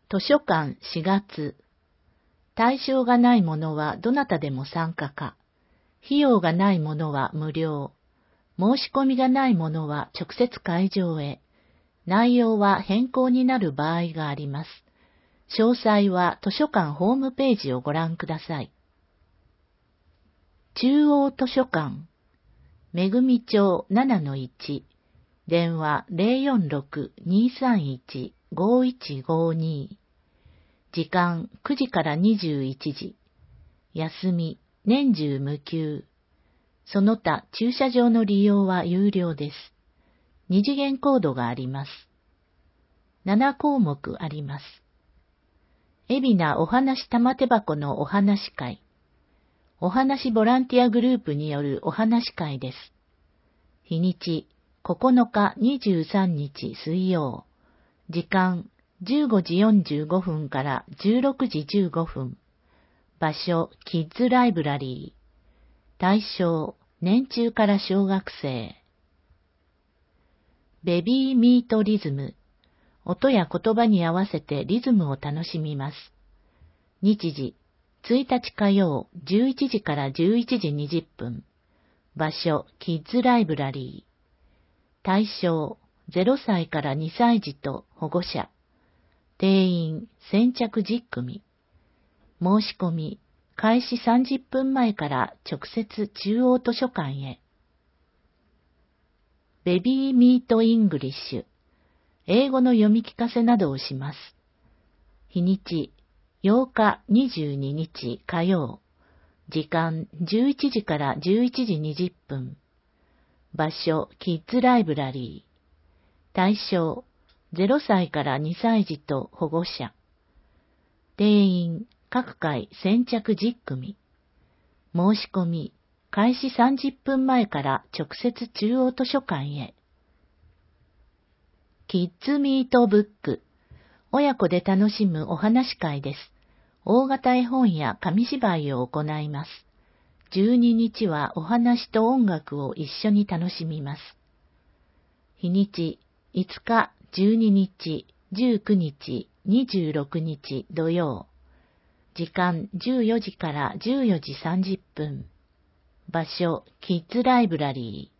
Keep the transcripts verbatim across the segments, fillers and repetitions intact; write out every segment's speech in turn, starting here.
図書館しがつ。対象がないものはどなたでも参加か。費用がないものは無料。申し込みがないものは直接会場へ。内容は変更になる場合があります。詳細は図書館ホームページをご覧ください。中央図書館。めぐみ町 ななのいち。電話 ゼロよんろく にーさんいち ごいちごに。時間くじからにじゅういちじ。休み、年中無休。その他駐車場の利用は有料です。二次元コードがあります。ななこうもくあります。海老名お話玉手箱のお話会。お話ボランティアグループによるお話会です。日にち、ここのかにじゅうさんにち水曜。時間、じゅうごじよんじゅうごふんからじゅうろくじじゅうごふん。場所、キッズライブラリー。対象、年中から小学生。ベビーミートリズム。音や言葉に合わせてリズムを楽しみます。日時、ついたち火曜、じゅういちじからじゅういちじにじゅっぷん。場所、キッズライブラリー。対象、ゼロさいからにさいじと保護者。定員、先着じゅっくみ。申し込み、開始さんじゅっぷんまえから直接中央図書館へ。ベビーミートイングリッシュ。英語の読み聞かせなどをします。日にち、ようかにじゅうににち火曜。時間じゅういちじからじゅういちじにじゅっぷん。場所、キッズライブラリー。対象、ゼロさいからにさいじと保護者。定員、各回先着じゅっくみ。申し込み、開始さんじゅっぷんまえから直接中央図書館へ。キッズミートブック。親子で楽しむお話会です。大型絵本や紙芝居を行います。じゅうににちはお話と音楽を一緒に楽しみます。日にち、いつか、じゅうににち、じゅうくにち、にじゅうろくにち土曜。時間じゅうよじからじゅうよじさんじゅっぷん。場所、キッズライブラリ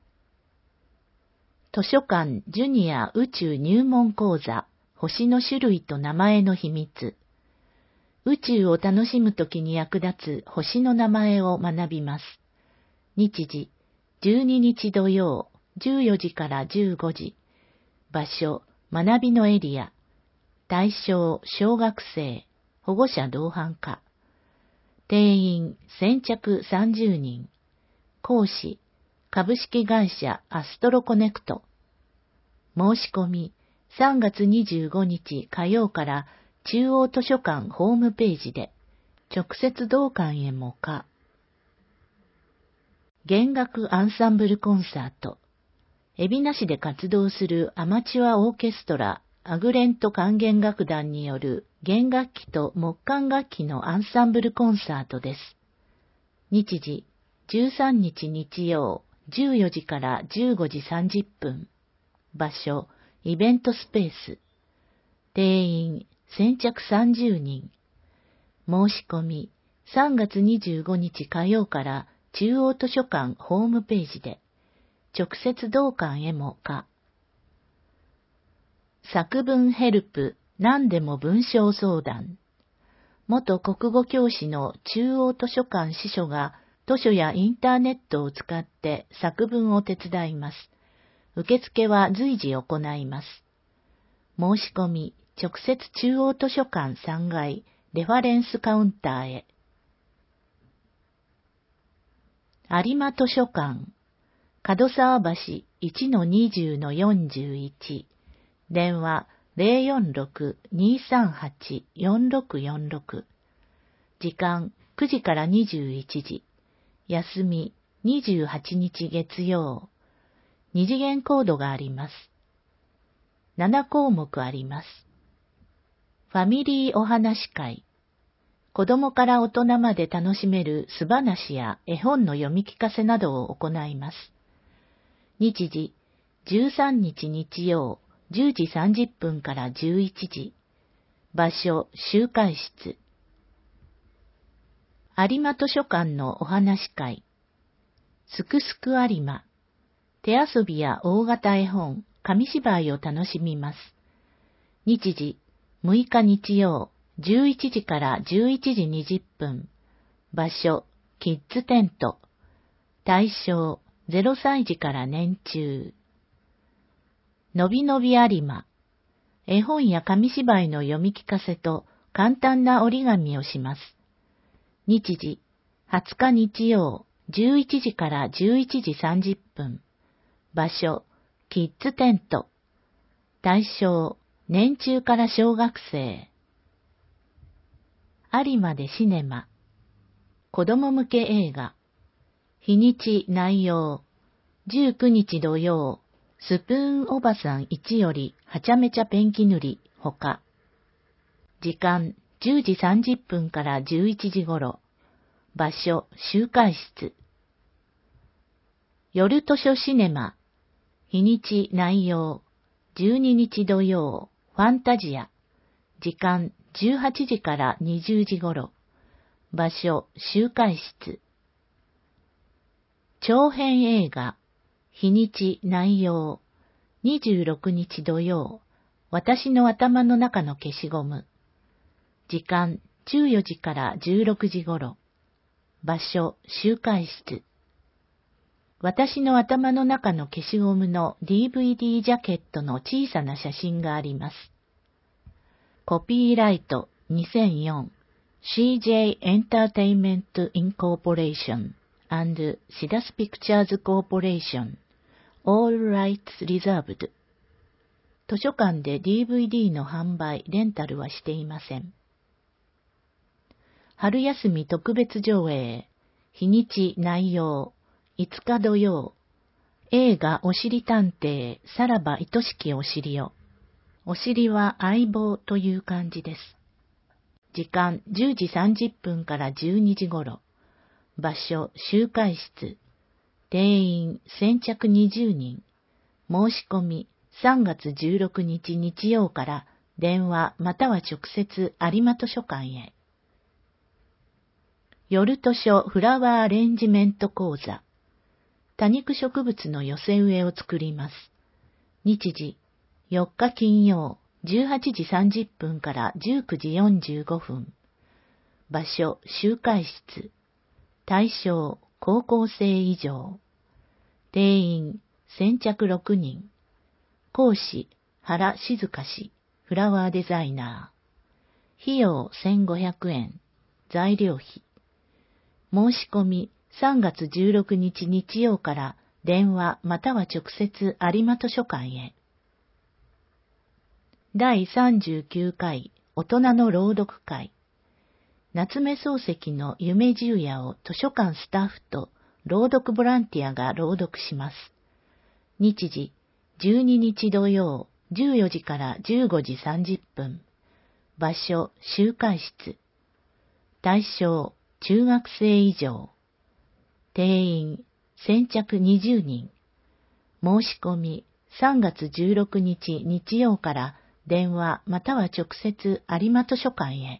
ー。図書館ジュニア宇宙入門講座、星の種類と名前の秘密。宇宙を楽しむときに役立つ星の名前を学びます。日時、じゅうににち土曜、じゅうよじからじゅうごじ。場所、学びのエリア。対象、小学生、保護者同伴か。定員、先着さんじゅうにん。講師、株式会社アストロコネクト。申し込み、さんがつにじゅうごにち火曜から中央図書館ホームページで、直接同館へもか。弦楽アンサンブルコンサート。海老名市で活動するアマチュアオーケストラ、アグレント管弦楽団による弦楽器と木管楽器のアンサンブルコンサートです。日時、じゅうさんにち日曜、じゅうよじからじゅうごじさんじゅっぷん。場所、イベントスペース。定員、先着さんじゅうにん。申し込み、さんがつにじゅうごにち火曜から中央図書館ホームページで、直接同館へもか。作文ヘルプ、何でも文章相談。元国語教師の中央図書館司書が図書やインターネットを使って作文を手伝います。受付は随時行います。申し込み、直接中央図書館さんがい、レファレンスカウンターへ。有馬図書館。角沢橋 いちのにじゅうのよんじゅういち。電話 ゼロよんろく にーさんはち よんろくよんろく。時間くじからにじゅういちじ。休みにじゅうはちにち月曜。二次元コードがあります。ななこうもくあります。ファミリーお話会。子供から大人まで楽しめる素話や絵本の読み聞かせなどを行います。日時、じゅうさんにち日曜、じゅうじさんじゅっぷんからじゅういちじ。 場所、集会室。有馬図書館のお話会。すくすく有馬。手遊びや大型絵本、紙芝居を楽しみます。日時、むいか日曜、じゅういちじからじゅういちじにじゅっぷん。場所、キッズテント。対象、ゼロさいじから年中。のびのび有馬。絵本や紙芝居の読み聞かせと簡単な折り紙をします。日時、はつか日曜、じゅういちじからじゅういちじさんじゅっぷん。場所、キッズテント。対象、年中から小学生。有馬でシネマ。子供向け映画。日にち内容。じゅうくにち土曜、スプーンおばさんいちよりはちゃめちゃペンキ塗り、ほか。時間、じゅうじさんじゅっぷんからじゅういちじ頃。場所、集会室。夜図書シネマ。日にち内容。じゅうににち土曜、ファンタジア。時間、じゅうはちじからにじゅうじ頃。場所、集会室。長編映画。日にち内容。にじゅうろくにち土曜、私の頭の中の消しゴム。時間、じゅうよじからじゅうろくじ頃。場所、集会室。私の頭の中の消しゴムの ディーブイディー ジャケットの小さな写真があります。コピーライトにせんよん シージェー Entertainment Incorporation and シダス Pictures Corporation All Rights Reserved。図書館で ディーブイディー の販売、レンタルはしていません。春休み特別上映。日にち内容。いつか土曜。映画おしり探偵、さらば愛しきお尻を。お尻は相棒という感じです。時間じゅうじさんじゅっぷんからじゅうにじ頃。場所、集会室。定員先着にじゅうにん。申し込みさんがつじゅうろくにち日曜から電話または直接有馬図書館へ。夜図書フラワーアレンジメント講座。多肉植物の寄せ植えを作ります。日時、よっか金曜、じゅうはちじさんじゅっぷんからじゅうくじよんじゅうごふん。場所、集会室。対象、高校生以上。定員、先着ろくにん。講師、原静香氏、フラワーデザイナー。費用せんごひゃくえん。材料費。申し込みさんがつじゅうろくにち日曜から電話または直接有馬図書館へ。だいさんじゅうきゅうかい大人の朗読会。夏目漱石の夢十夜を図書館スタッフと朗読ボランティアが朗読します。日時、じゅうににち土曜、じゅうよじからじゅうごじさんじゅっぷん。場所、集会室。対象、中学生以上。定員、先着にじゅうにん。申し込み、さんがつじゅうろくにち日曜から電話または直接有馬図書館へ。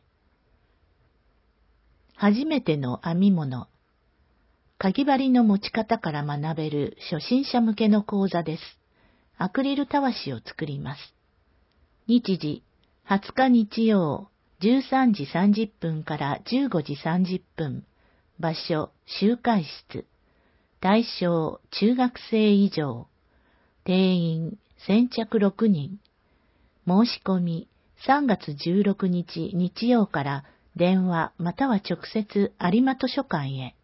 初めての編み物。かぎ針の持ち方から学べる初心者向けの講座です。アクリルたわしを作ります。日時、はつか日曜、じゅうさんじさんじゅっぷんからじゅうごじさんじゅっぷん。場所、集会室。対象、中学生以上。定員、先着ろくにん。申し込み、さんがつじゅうろくにち日曜から電話または直接有馬図書館へ。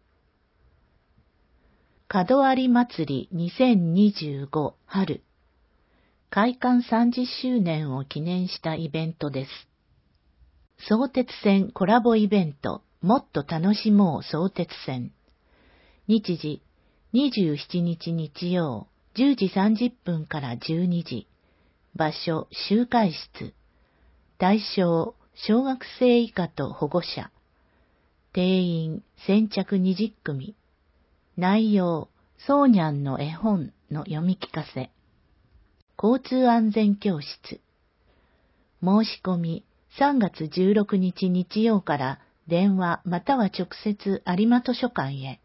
門有祭りにせんにじゅうご春。開館さんじゅっしゅうねんを記念したイベントです。相鉄線コラボイベント、もっと楽しもう相鉄線。日時、にじゅうしちにち日曜、じゅうじさんじゅっぷんからじゅうにじ。場所、集会室。対象、小学生以下と保護者。定員、先着にじゅっくみ。内容、そうにゃんの絵本の読み聞かせ。交通安全教室。申し込み、 さんがつじゅうろくにち日曜から電話または直接有馬図書館へ。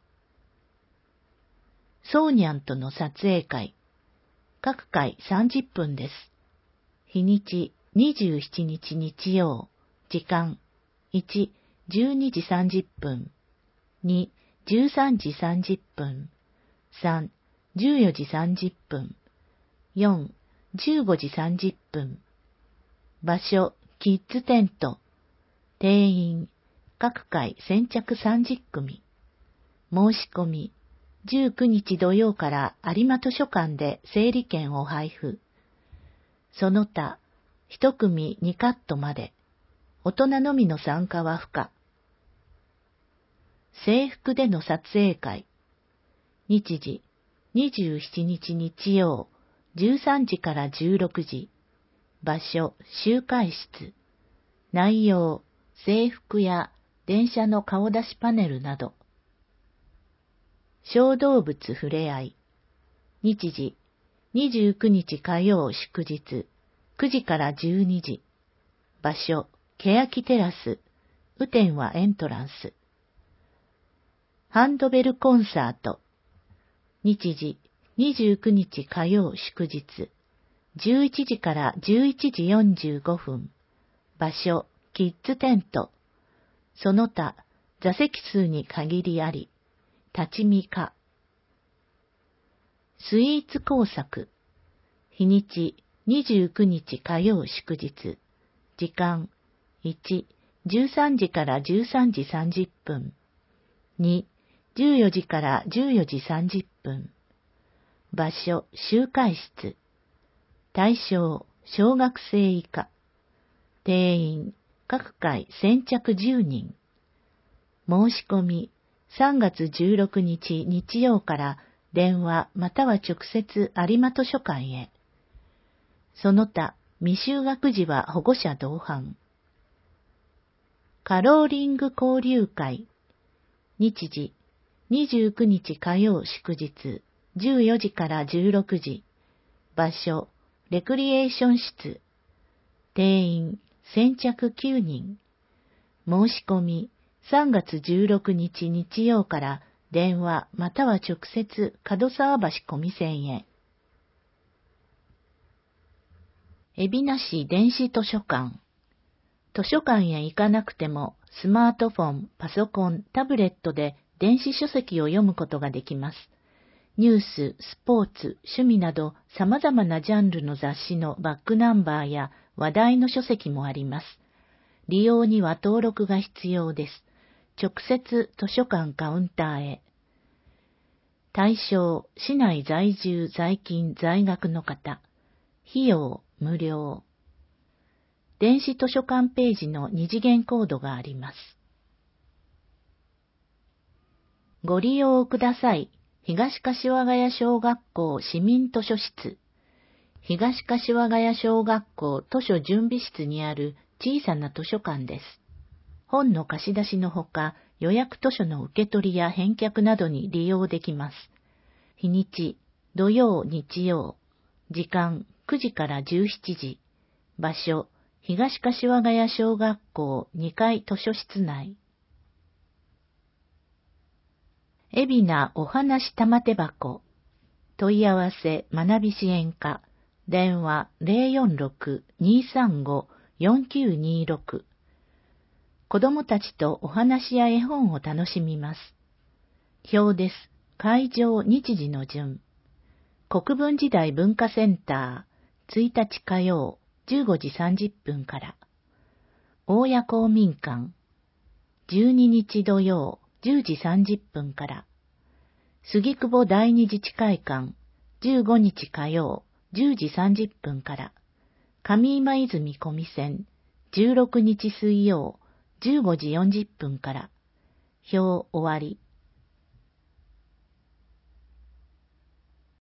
ソーニャンとの撮影会。各回さんじゅっぷんです。日にちにじゅうしちにち日曜。時間いち、じゅうにじさんじゅっぷん。に、じゅうさんじさんじゅっぷん。さん、じゅうよじさんじゅっぷん。よん、じゅうごじさんじゅっぷん。場所、キッズテント。定員、各回先着さんじゅっくみ。申し込み、じゅうくにち土曜から有馬図書館で整理券を配布。その他、一組にカットまで。大人のみの参加は不可。制服での撮影会。日時、にじゅうしちにち日曜、じゅうさんじからじゅうろくじ。場所、集会室。内容、制服や電車の顔出しパネルなど。小動物ふれあい。日時、にじゅうくにち火曜祝日、くじからじゅうにじ。場所、欅テラス、雨天はエントランス。ハンドベルコンサート。日時、にじゅうくにち火曜祝日、じゅういちじからじゅういちじよんじゅうごふん。場所、キッズテント。その他、座席数に限りあり、立ち見か。スイーツ工作。日にち、にじゅうくにち火曜祝日。時間、いち、じゅうさんじからじゅうさんじさんじゅっぷん。に、じゅうよじからじゅうよじさんじゅっぷん。場所、集会室。対象、小学生以下。定員、各回先着じゅうにん。申し込み、さんがつじゅうろくにち日曜から電話または直接有馬図書館へ。その他、未就学児は保護者同伴。カローリング交流会。日時、にじゅうくにち火曜祝日、じゅうよじからじゅうろくじ。場所、レクリエーション室。定員、先着きゅうにん。申し込み、さんがつじゅうろくにち日曜から電話または直接門沢橋小見線へ。海老名市電子図書館。図書館へ行かなくてもスマートフォン、パソコン、タブレットで電子書籍を読むことができます。ニュース、スポーツ、趣味など様々なジャンルの雑誌のバックナンバーや話題の書籍もあります。利用には登録が必要です。直接図書館カウンターへ。対象、市内在住、在勤、在学の方。費用、無料。電子図書館ページの二次元コードがあります。ご利用ください。東柏ヶ谷小学校市民図書室。東柏ヶ谷小学校図書準備室にある小さな図書館です。本の貸し出しのほか、予約図書の受け取りや返却などに利用できます。日にち、土曜、日曜。時間、くじからじゅうしちじ。場所、東柏ヶ谷小学校にかい図書室内。海老名おはなし玉手箱。問い合わせ学び支援課。電話 ゼロよんろく にさんご よんきゅうにろく。子供たちとお話や絵本を楽しみます。表です。会場日時の順。国分時代文化センター、ついたち火曜、じゅうごじさんじゅっぷんから。大谷公民館、じゅうににち土曜、じゅうじさんじゅっぷんから。杉久保第二自治会館、じゅうごにち火曜、じゅうじさんじゅっぷんから。上今泉小見線、じゅうろくにち水曜、じゅうごじよんじゅっぷんから。表終わり。